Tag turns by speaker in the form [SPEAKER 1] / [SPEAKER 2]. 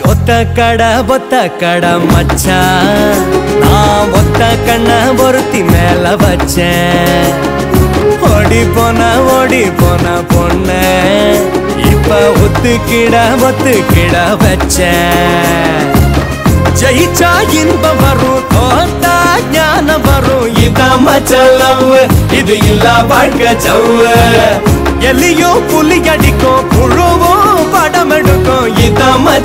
[SPEAKER 1] ஒத்த கடை மச்சான் நான் ஒத்த கண்ண ஒருத்தி மேல வச்சேன் ஓடி போன பொண்ண இப்ப ஒத்துக்கிட வச்சேன் ஜெயிச்சா இன்பம் வரும் தோத்தா ஞானம் வரும் இதான் மச்சலவ் இது இல்ல வாழ்க்கை சவ்வு எலியும் புலி அடிக்கும் புழுவும் படம் எடுக்கும் இதான்